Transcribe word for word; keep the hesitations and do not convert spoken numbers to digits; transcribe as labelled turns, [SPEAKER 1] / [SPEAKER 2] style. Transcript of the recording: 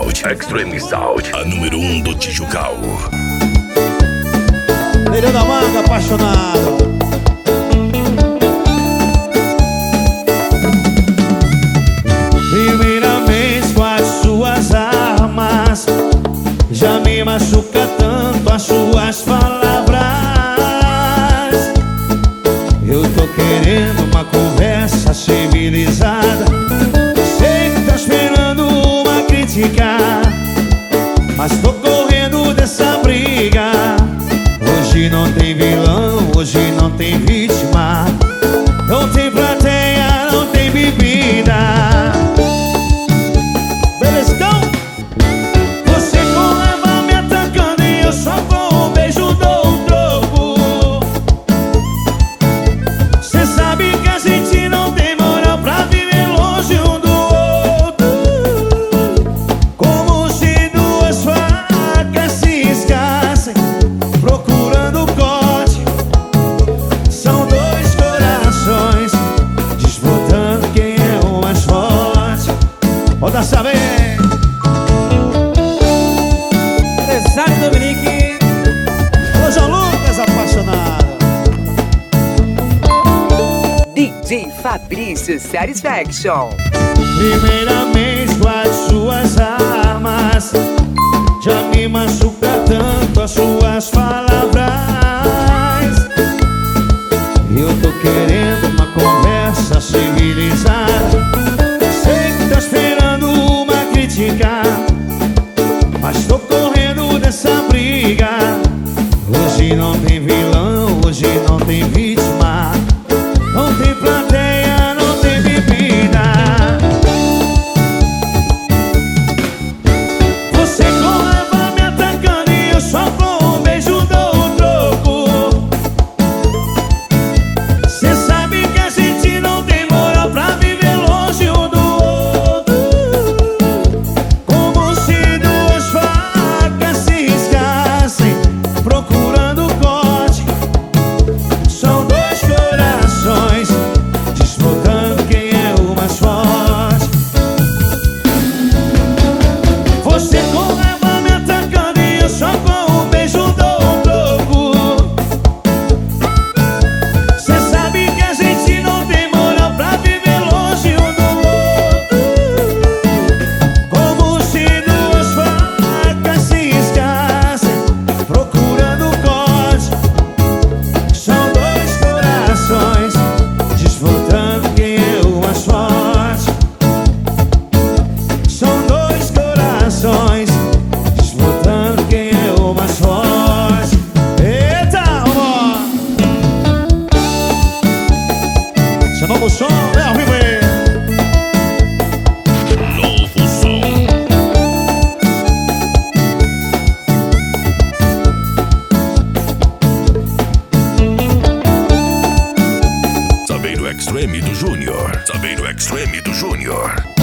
[SPEAKER 1] Sound, Extreme Sound, a número um do Tijucal.
[SPEAKER 2] Neirão da Manga, apaixonado. Primeira vez com as suas armas, já me machuca tanto as suas palavras. Eu tô querendo uma conversa civilizada. Sei que tá esperando uma crítica, mas tô correndo dessa briga. Hoje não tem vilão, hoje não tem vítima, não tem plateia, não tem bebida. Belezão? Você com raiva me atacando e eu só com um beijo dou um troco. Cê sabe que a gente não tem moral pra viver longe um do outro. Como se duas facas se escassem procurando corte. São dois corações disputando quem é o mais forte. Roda saber. Empresário Dominique. Ô João Lucas, apaixonado.
[SPEAKER 3] D J Fabrício Satisfaction.
[SPEAKER 2] Primeiramente com as suas armas, já me machuca tanto as suas palavras. Eu tô querendo uma conversa civilizada. Sei que tá esperando uma crítica, mas tô correndo dessa briga. Hoje não tem vilão, hoje não tem vítima, não tem plateia, não tem bebida. Você com raiva me atacando e eu só com um beijo dou um troco. Cê sabe que a gente não tem moral pra viver longe um do outro. Como se duas facas se riscassem procurando corte. São dois corações disputando quem é o mais forte. Você com raiva me atacando e eu só com um beijo dou um troco. Cê sabe que a gente não tem moral pra viver longe um do outro. Como se duas facas se riscassem procurando corte. São dois corações disputando quem é o mais forte. São dois corações disputando quem é o mais forte. Eita, amor! Chamamos o som, é ao vivo aí.
[SPEAKER 1] Novo som. Também no Extreme do Júnior. Também no Extreme do Júnior.